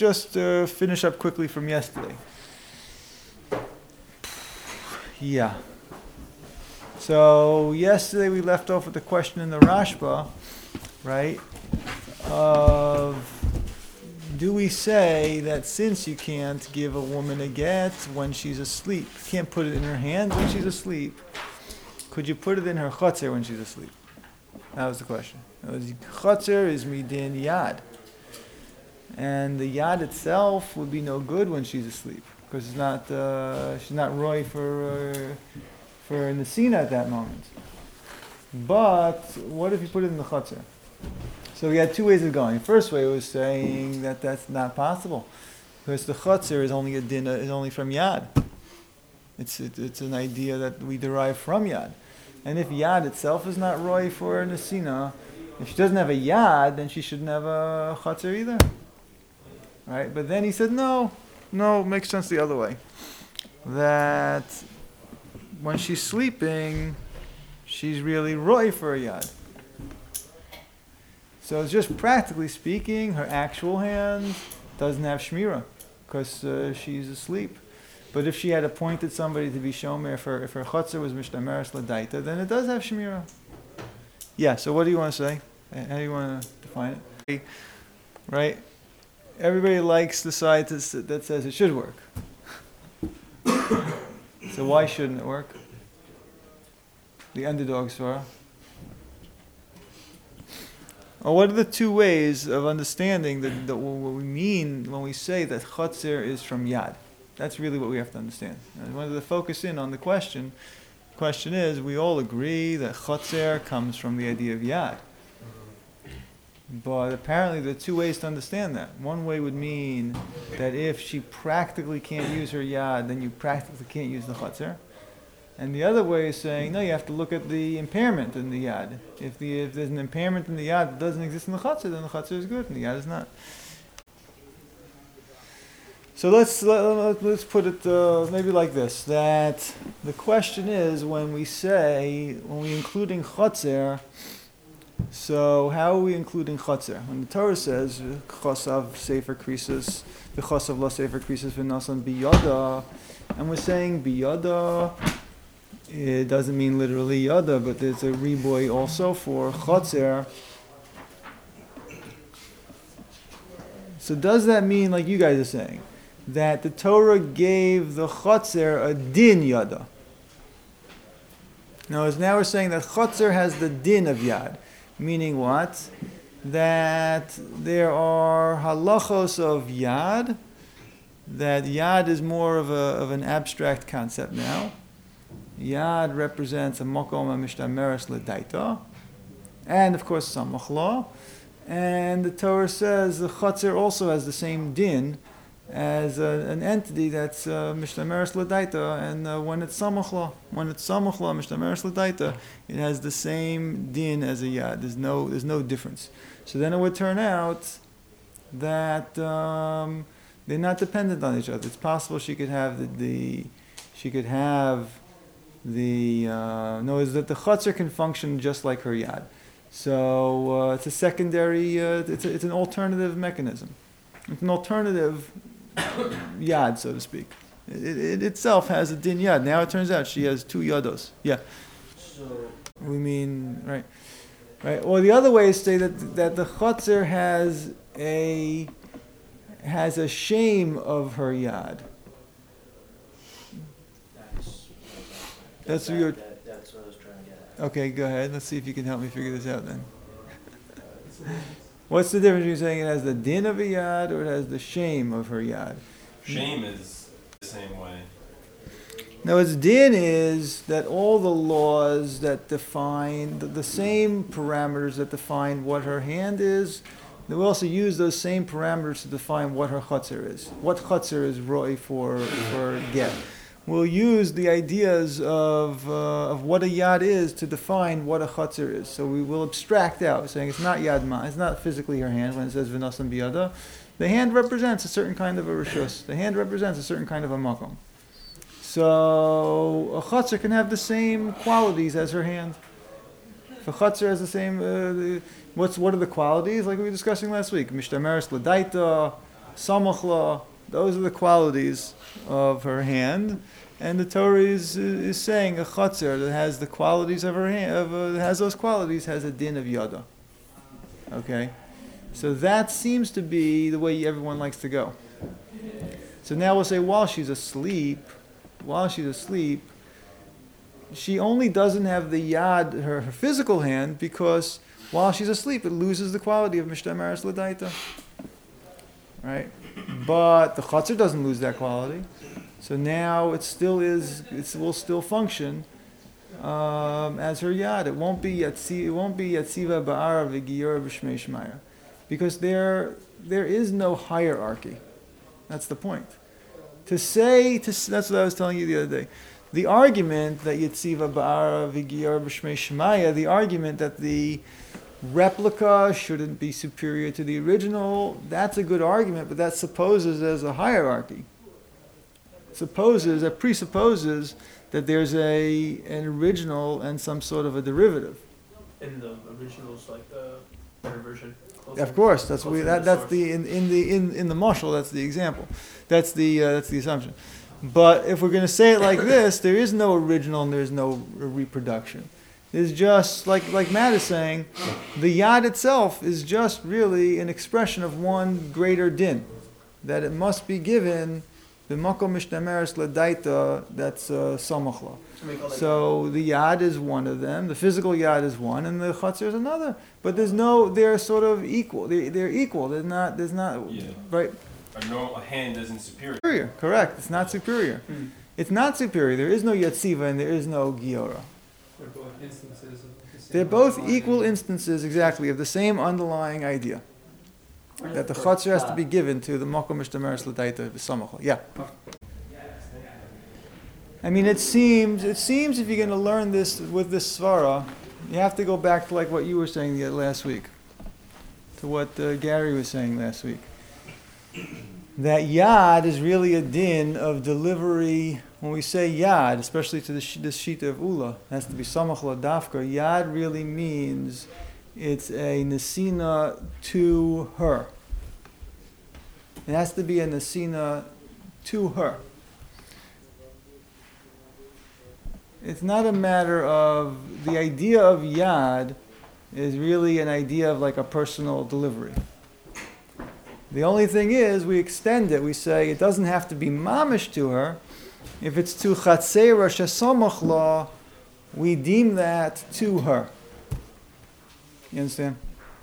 just finish up quickly from yesterday. Yeah. So yesterday we left off with the question in the Rashba, right? Of do we say that since you can't give a woman a get when she's asleep, you can't put it in her hand when she's asleep, could you put it in her chotzer when she's asleep? That was the question. Chotzer is midin yad. And the yad itself would be no good when she's asleep, because it's not, she's not roy for nesina at that moment. But what if you put it in the chotzer? So we had two ways of going. The first way was saying that that's not possible, because the chotzer is only a din, is only from yad. It's an idea that we derive from yad. And if yad itself is not roy for nesina, if she doesn't have a yad, then she shouldn't have a chotzer either. Right? But then he said, no, it makes sense the other way. That when she's sleeping, she's really roy for a yad. So it's just practically speaking, her actual hand doesn't have shmira, because she's asleep. But if she had appointed somebody to be shomer, if her chotzer was mishtameres l'daita, then it does have shmira. Yeah, so what do you want to say? How do you want to define it? Right? Everybody likes the side that says it should work. So why shouldn't it work? The underdog Surah. Or what are the two ways of understanding that what we mean when we say that chotzer is from yad? That's really what we have to understand. And I wanted to focus in on the question. The question is, we all agree that chotzer comes from the idea of yad. But apparently there are two ways to understand that. One way would mean that if she practically can't use her yad, then you practically can't use the chotzer. And the other way is saying, no, you have to look at the impairment in the yad. If there's an impairment in the yad that doesn't exist in the chotzer, then the chotzer is good and the yad is not. So let's put it maybe like this, that the question is when we including chotzer, so how are we including chotzer? When the Torah says, chosav sefer krisus, v'chosav la sefer krisus v'nasan biyada, and we're saying biyada, it doesn't mean literally yada, but there's a riboy also for chotzer. So does that mean, like you guys are saying, that the Torah gave the chotzer a din yada? Now we're saying that chotzer has the din of yad. Meaning what? That there are halachos of yad, that yad is more of an abstract concept now. Yad represents a makom mishtameres l'daita, and of course samach la. And the Torah says the chotzer also has the same din as an entity that's mishtameres l'daita, and when it's samach la, mishtameres l'daita, it has the same din as a yad. There's no difference. So then it would turn out that they're not dependent on each other. It's possible she could have the that the chotzer can function just like her yad. So it's a secondary, it's an alternative mechanism. It's an alternative yad, so to speak. It itself has a din yad. Now it turns out she has two yados. Yeah. So we mean right. Or the other way is to say that the chotzer has a shame of her yad. That's what you're. That's what I was trying to get at. Okay, go ahead. Let's see if you can help me figure this out then. What's the difference between saying it has the din of a yad or it has the shame of her yad? Shame is the same way. Now, its din is that all the laws that define the same parameters that define what her hand is, they will also use those same parameters to define what her chotzer is. What chotzer is roy for get. We'll use the ideas of what a yad is to define what a chotzer is. So we will abstract out, saying it's not yad ma, it's not physically her hand when it says v'nasan biyada. The hand represents a certain kind of a rishus. The hand represents a certain kind of a makom. So a chotzer can have the same qualities as her hand. If a chotzer has the same, what are the qualities? Like we were discussing last week. Mishtameres l'daita, samachla. Those are the qualities of her hand. And the Torah is saying a chotzer that has the qualities of her hand, has those qualities, has a din of yada. Okay? So that seems to be the way everyone likes to go. So now we'll say while she's asleep, she only doesn't have the yad, her physical hand, because while she's asleep, it loses the quality of mishtamaris l'daita. Right? But the chotzer doesn't lose that quality. So now it will still function as her yad. It won't be yatziva ba'ara v'giyora b'shmei shmaya. Because there is no hierarchy. That's the point. That's what I was telling you the other day. The argument that Yetziva Ba'ara V'Giyar B'Shmei Shemaya, the argument that the replica shouldn't be superior to the original, that's a good argument, but that supposes there's a hierarchy. It presupposes that there's an original and some sort of a derivative. And the original's like the better version. Of course, that's in the mashal. That's the example. That's the assumption. But if we're going to say it like this, there is no original and there is no reproduction. It's just like Matt is saying, the yad itself is just really an expression of one greater din, that it must be given the makom mishtamaris l'daita. That's samachla. So the yad is one of them, the physical yad is one, and the chotzer is another. But they're sort of equal. They're equal. There's not, right? A hand isn't superior. Correct. It's not superior. It's not superior. There is no yatziva and there is no giora. They're both instances of the same. They're both equal instances, exactly, of the same underlying idea. That the chotzer has to be given to the makom mishtamaris l'daita v'samachla. Yeah. I mean, it seems if you're going to learn this with this svara, you have to go back to like what you were saying last week, to what Gary was saying last week. That yad is really a din of delivery. When we say yad, especially to this shita of ula, it has to be samachla dafka. Yad really means it's a nesina to her. It has to be a nesina to her. It's not a matter of, the idea of yad is really an idea of like a personal delivery. The only thing is, we extend it. We say it doesn't have to be mamish to her. If it's to chatzera shesamachla, we deem that to her. You understand?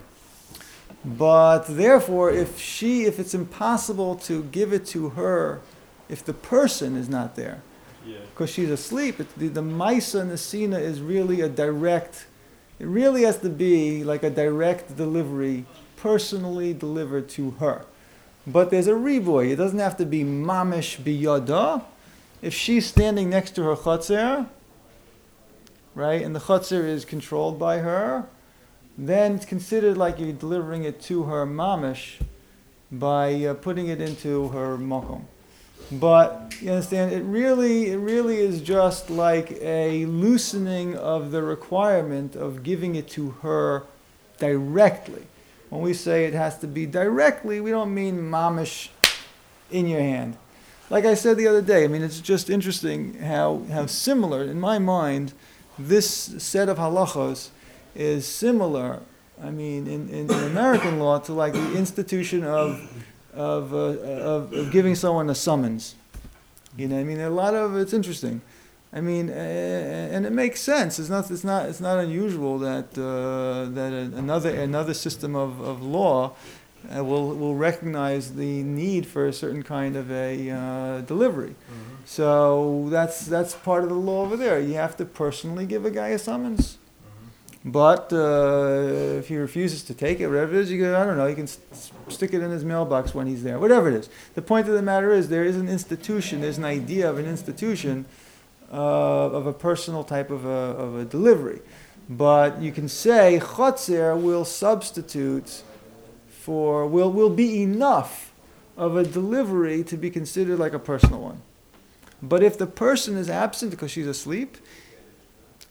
But therefore, if it's impossible to give it to her, if the person is not there, because she's asleep, the Maisa Nesina is really it really has to be like a direct delivery, personally delivered to her. But there's a riboy. It doesn't have to be mamish biyada. If she's standing next to her chotzer, right, and the chotzer is controlled by her, then it's considered like you're delivering it to her mamish by putting it into her makom. But you understand, it really is just like a loosening of the requirement of giving it to her directly. When we say it has to be directly, we don't mean mamish in your hand. Like I said the other day, I mean, it's just interesting how similar, in my mind, this set of halachos is similar, I mean, in American law to like the institution of giving someone a summons. You know, I mean, it's interesting. I mean, and it makes sense. It's not unusual that another system of law will recognize the need for a certain kind of a delivery. Mm-hmm. So that's part of the law over there. You have to personally give a guy a summons. But if he refuses to take it, whatever it is, you go, I don't know, you can stick it in his mailbox when he's there, whatever it is. The point of the matter is there is an institution, there's an idea of an institution of a personal type of a delivery. But you can say chotzer will substitute will be enough of a delivery to be considered like a personal one. But if the person is absent because she's asleep,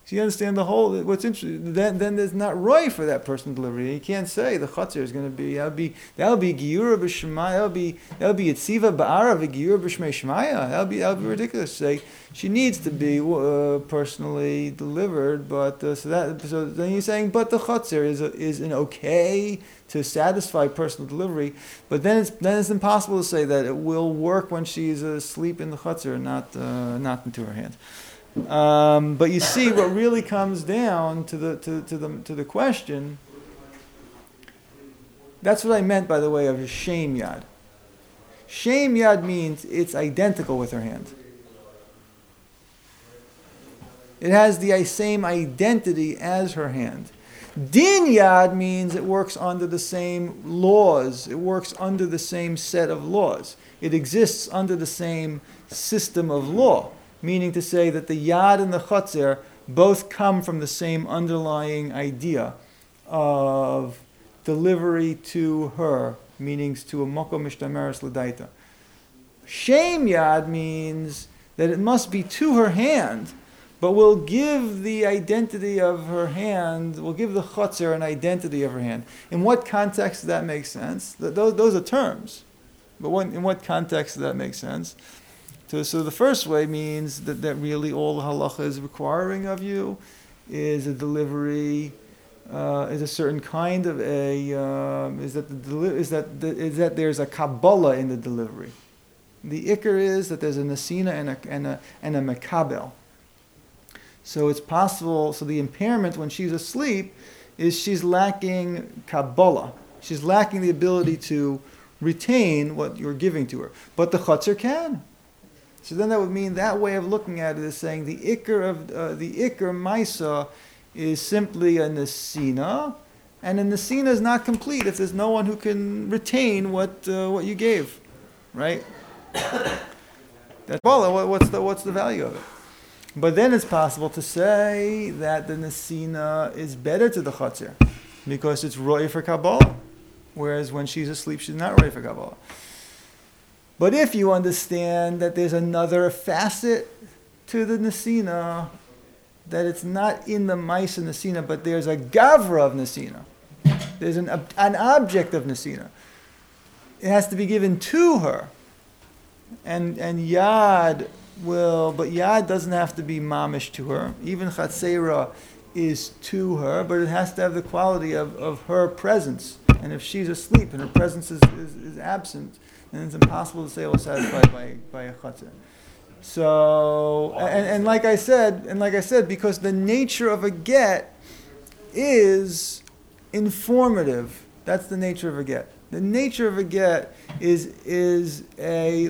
So you understand the whole. What's interesting? Then there's not roy for that person delivery. You can't say the chutzner is going to be. That'll be giura b'shemaya. That'll be yitziva ba'ara v'giura b'shmei shemaya. That'll be ridiculous. Say she needs to be personally delivered, but so then you're saying, but the chutzner is an okay to satisfy personal delivery, but then it's impossible to say that it will work when she's asleep in the chutzner, not into her hands. But you see, what really comes down to the question. That's what I meant, by the way, of a shame yad. Shame yad means it's identical with her hand. It has the same identity as her hand. Din yad means it works under the same laws. It works under the same set of laws. It exists under the same system of law. Meaning to say that the yad and the chutzner both come from the same underlying idea of delivery to her, meaning to a mokom mishtameres l'daita. Shame yad means that it must be to her hand, but we'll give the identity of her hand, we'll give the chutzner an identity of her hand. In what context does that make sense? Those are terms. But in what context does that make sense? So the first way means that really all the halacha is requiring of you is a delivery, is a certain kind of is that there's a kabbalah in the delivery. The ikar is that there's a nesina and a mekabel. So it's possible. So the impairment when she's asleep is she's lacking kabbalah. She's lacking the ability to retain what you're giving to her. But the chutzner can. So then that would mean that way of looking at it is saying the ikar maisa is simply a nesina, and a nesina is not complete if there's no one who can retain what you gave, right? That's what's the value of it? But then it's possible to say that the nesina is better to the chutzner because it's roy for Kabbalah, whereas when she's asleep she's not roy for Kabbalah. But if you understand that there's another facet to the nesina, that it's not in the maisa nesina, but there's a gavra of nesina. There's an object of nesina. It has to be given to her. And yad but yad doesn't have to be mamish to her. Even chatzera is to her, but it has to have the quality of her presence. And if she's asleep and her presence is absent, then it's impossible to say it was satisfied by a chutzner. So, and like I said, because the nature of a get is informative. That's the nature of a get. The nature of a get is a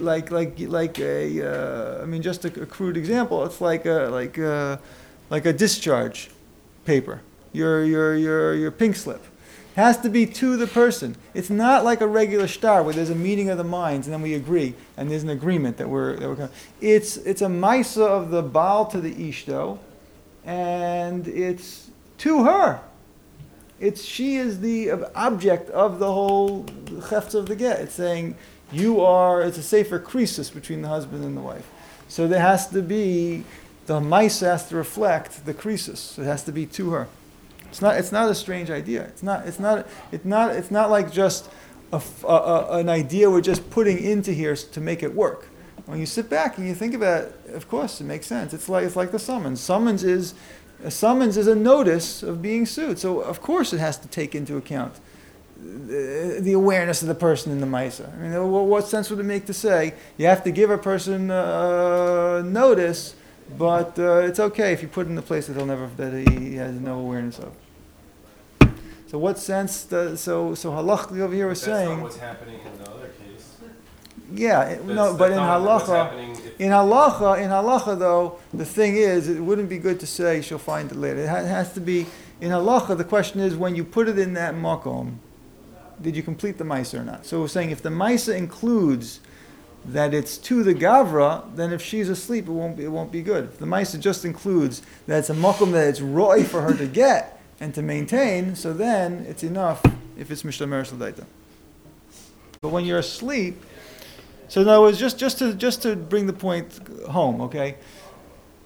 just a crude example. It's like a discharge paper. Your pink slip. Has to be to the person. It's not like a regular star where there's a meeting of the minds and then we agree and there's an agreement that we're. It's a maisa of the baal to the ishto, and it's to her. She is the object of the whole chefts of the get. It's saying it's a sefer krisis between the husband and the wife. So there has to be the maisa has to reflect the krisis. It has to be to her. It's not a strange idea. It's not like just an idea we're just putting into here to make it work. When you sit back and you think about it, of course it makes sense. It's like the summons. Summons is a notice of being sued. So of course it has to take into account the awareness of the person in the maisa. I mean, what sense would it make to say you have to give a person notice? But it's okay if you put it in a place that he has no awareness of. So what sense? So halachically over here we're saying. That's not what's happening in the other case. Yeah, but in halacha though, the thing is, it wouldn't be good to say she'll find it later. It has to be in halacha. The question is, when you put it in that makom, did you complete the maisa or not? So we're saying if the maisa includes that it's to the gavra, then if she's asleep, it won't be good. If the maisa just includes that it's a makom that it's roy for her to get and to maintain, so then it's enough if it's mishtameres l'daita. But when you're asleep, so in other words, just to bring the point home, okay?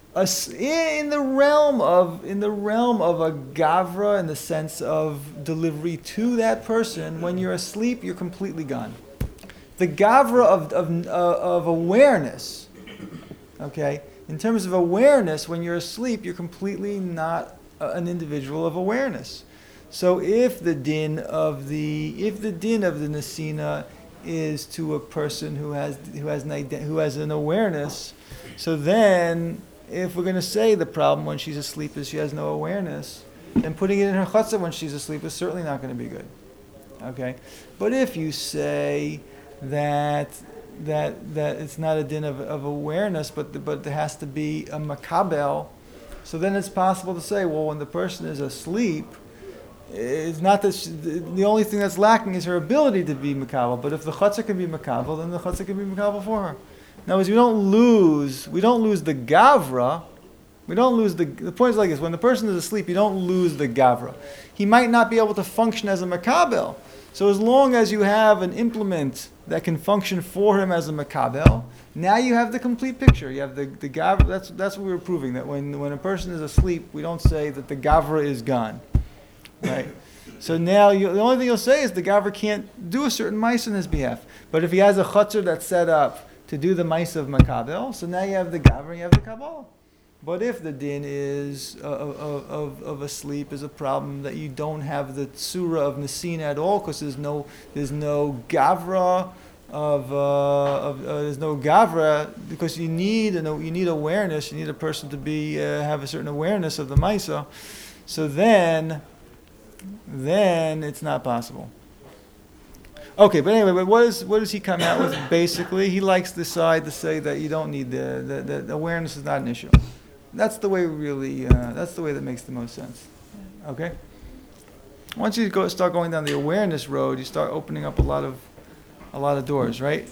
in the realm of a gavra, in the sense of delivery to that person, when you're asleep, you're completely gone. The gavra of awareness, okay, in terms of awareness, when you're asleep, you're completely not an individual of awareness. So if the din of the nesina is to a person who has an awareness, so then if we're going to say the problem when she's asleep is she has no awareness, then putting it in her chutzah when she's asleep is certainly not going to be good. Okay, but if you say that it's not a din of awareness, but there has to be a makabel, so then it's possible to say, well, when the person is asleep, it's not that the only thing that's lacking is her ability to be makabel. But if the chutzah can be makabel, then the chutzah can be makabel for her. In other words, we don't lose the gavra. We don't lose the point is like this: when the person is asleep, you don't lose the gavra. He might not be able to function as a makabel. So as long as you have an implement that can function for him as a makabel, now you have the complete picture. You have the gavra. That's what we were proving, that when a person is asleep, we don't say that the gavra is gone. Right. So now the only thing you'll say is the gavra can't do a certain mice on his behalf. But if he has a chutzah that's set up to do the mice of makabel, so now you have the gavra and you have the kabbalah. But if the din is of asleep is a problem that you don't have the tsura of nesina at all, because there's no gavra there's no gavra, because you need awareness. You need a person to be have a certain awareness of the maisa. So then it's not possible. Okay, but anyway, what does he come out with? Basically, he likes the side to say that you don't need the awareness is not an issue. That's the way that's the way that makes the most sense. Okay. Once you start going down the awareness road, you start opening up a lot of doors, right?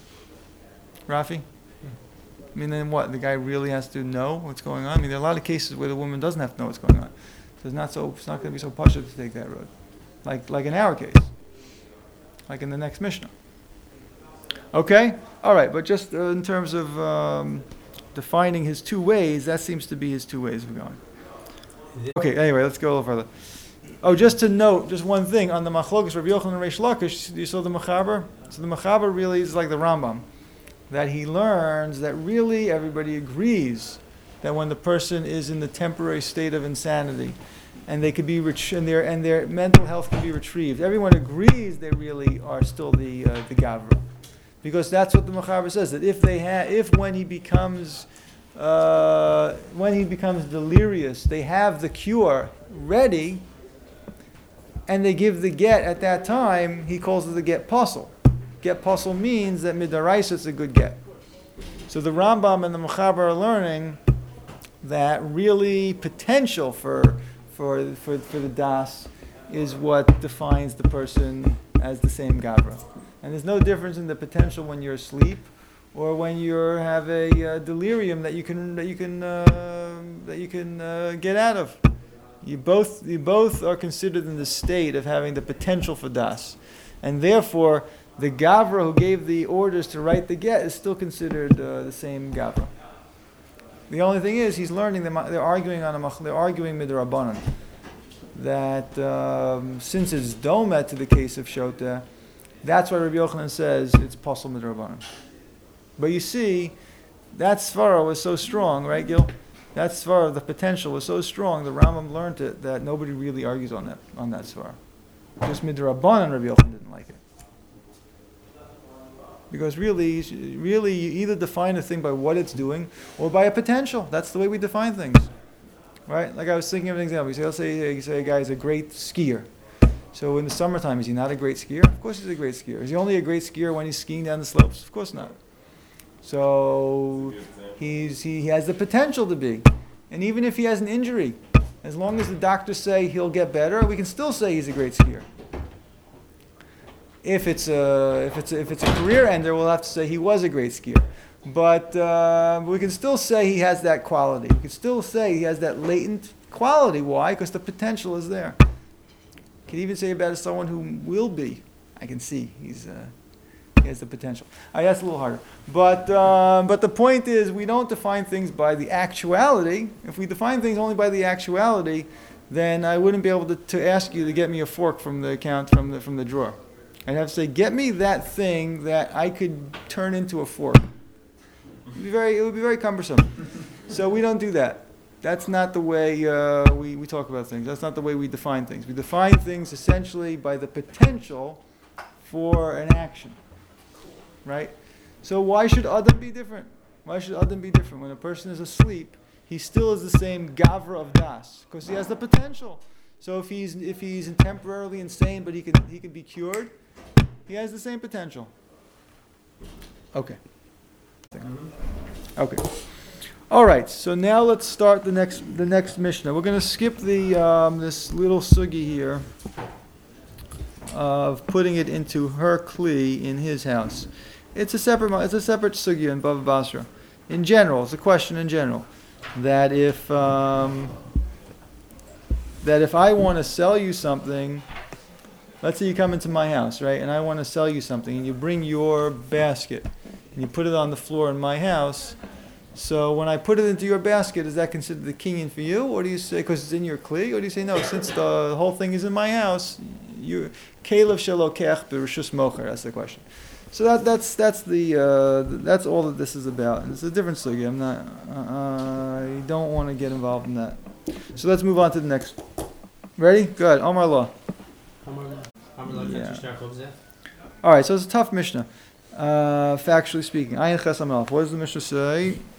Rafi? I mean, then what? The guy really has to know what's going on. I mean, there are a lot of cases where the woman doesn't have to know what's going on. So it's not going to be so pashut to take that road, like in our case, like in the next Mishnah. Okay, all right. But just in terms of defining his two ways, that seems to be his two ways of going. Okay. Anyway, let's go a little further. Oh, just to note, just one thing on the Machlokas Rabbi Yochanan and Reish Lakish. You saw the Mechaber. So the Mechaber really is like the Rambam, that he learns that really everybody agrees that when the person is in the temporary state of insanity, and they could be and their mental health can be retrieved, everyone agrees they really are still the gavra, because that's what the Mechaber says, that if when he becomes delirious, they have the cure ready, and they give the get at that time, he calls it the get puzzle. Get puzzle means that midaraisa it's a good get. So the Rambam and the Mechaber are learning that really potential for the das is what defines the person as the same gavra. And there's no difference in the potential when you're asleep or when you have a delirium that you can get out of. You both are considered in the state of having the potential for das, and therefore the gavra who gave the orders to write the get is still considered the same gavra. The only thing is, he's learning they're arguing midrabanan that since it's domet to the case of shota, that's why Rabbi Yochanan says it's possible midrabanan. But you see, that svara was so strong, right, Gil? That svara, the potential was so strong. The Rambam learned it that nobody really argues on that svara. Just midrabanan, Rabbi Yochanan didn't like it. Because really, you either define a thing by what it's doing or by a potential. That's the way we define things, right? Like I was thinking of an example. Let's say a guy is a great skier. So in the summertime, is he not a great skier? Of course he's a great skier. Is he only a great skier when he's skiing down the slopes? Of course not. So he has the potential to be. And even if he has an injury, as long as the doctors say he'll get better, we can still say he's a great skier. If it's a career ender, we'll have to say he was a great skier. But we can still say he has that quality. We can still say he has that latent quality. Why? Because the potential is there. You can even say about someone who will be. I can see he's He has the potential. That's a little harder. But the point is, we don't define things by the actuality. If we define things only by the actuality, then I wouldn't be able to ask you to get me a fork from the from the drawer. I'd have to say, get me that thing that I could turn into a fork. It would be very cumbersome. So we don't do that. That's not the way we talk about things. That's not the way we define things. We define things essentially by the potential for an action. Right? So why should Adam be different? Why should Adam be different? When a person is asleep, he still is the same Gavra of Das, because he has the potential. So if he's temporarily insane, but he can be cured, he has the same potential. Okay. Okay. All right. So now let's start the next Mishnah. We're going to skip this little sugi here of putting it into her kli in his house. It's a separate sugi in Bava Basra. In general, it's a question in general that if I want to sell you something. Let's say you come into my house, right, and I want to sell you something, and you bring your basket, and you put it on the floor in my house. So when I put it into your basket, is that considered the kinyan for you, or do you say, because it's in your kli, or do you say, no, since the whole thing is in my house, you kelev shelokech b'rishus mocher? That's the question. So that's all that this is about. It's a different sugi. I don't want to get involved in that. So let's move on to the next. Ready? Good. Omar Law. Yeah. All right, so it's a tough Mishnah, factually speaking. Ayin Ches Amalef. What does the Mishnah say?